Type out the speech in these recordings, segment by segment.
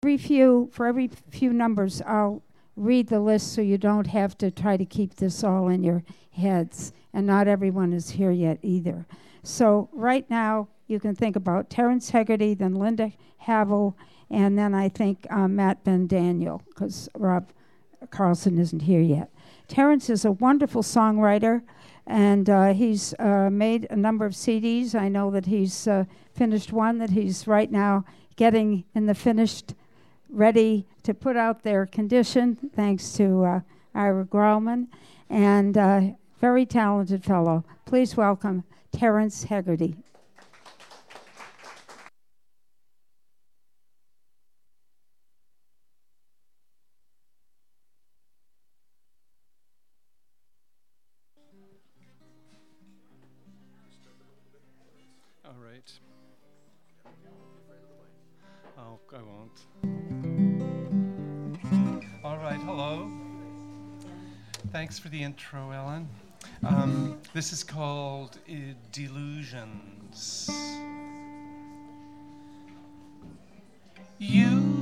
For every few numbers, I'll read the list so you don't have to try to keep this all in your heads. And not everyone is here yet either. So right now, you can think about Terrence Hegarty, then Linda Havel, and then I think Matt Ben Daniel, because Rob Carlson isn't here yet. Terrence is a wonderful songwriter, and he's made a number of CDs. I know that he's finished one that he's right now getting in the finished, ready to put out their condition, thanks to Ira Grauman, and very talented fellow. Please welcome Terrence Hegarty. All right. Oh, I won't. All right, hello. Thanks for the intro, Ellen. This is called Delusions. You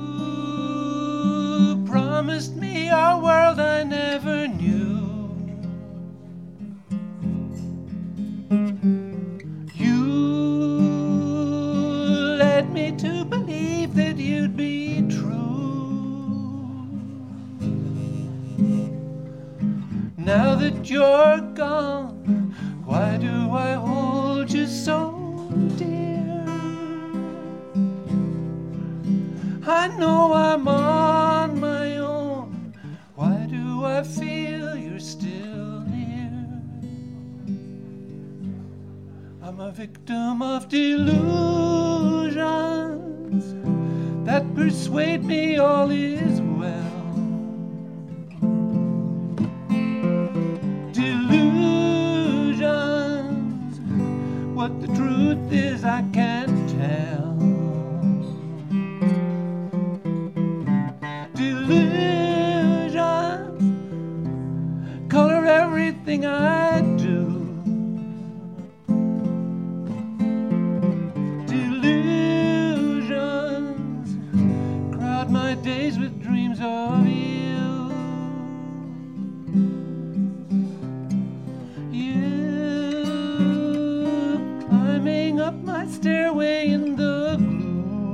promised me a world I never knew. You led me to believe that you'd be true. Now that you're gone, why do I hold you so dear? I know I'm on my own. Why do I feel you're still near? I'm a victim of delusions that persuade me all is well. Delusions, what the truth is I can't tell. Delusions color everything I do. Delusions crowd my days with dreams of you. You climbing up my stairway in the gloom.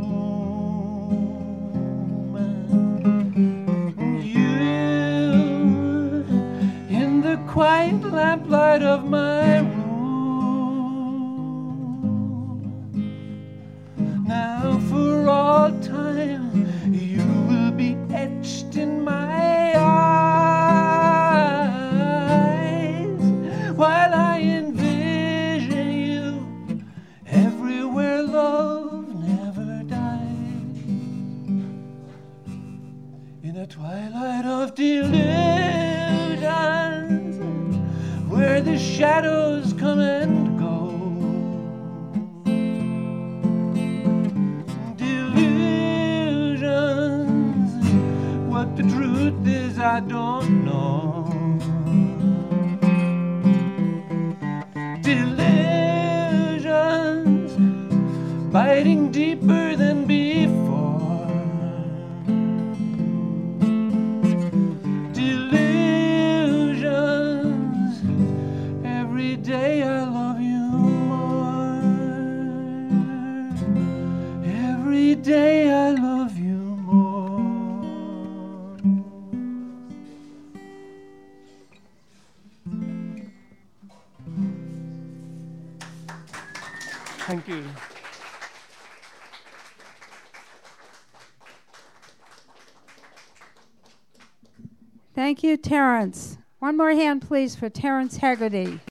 Quiet lamplight of my room. Now for all time you will be etched in my eyes, while I envision you everywhere love never dies. In a twilight of delusion, where the shadows come and go. Delusions, what the truth is I don't know. Delusions, biting deeper than before. Every day I love you more. Every day I love you more. Thank you. Thank you, Terrence. One more hand, please, for Terrence Hegarty.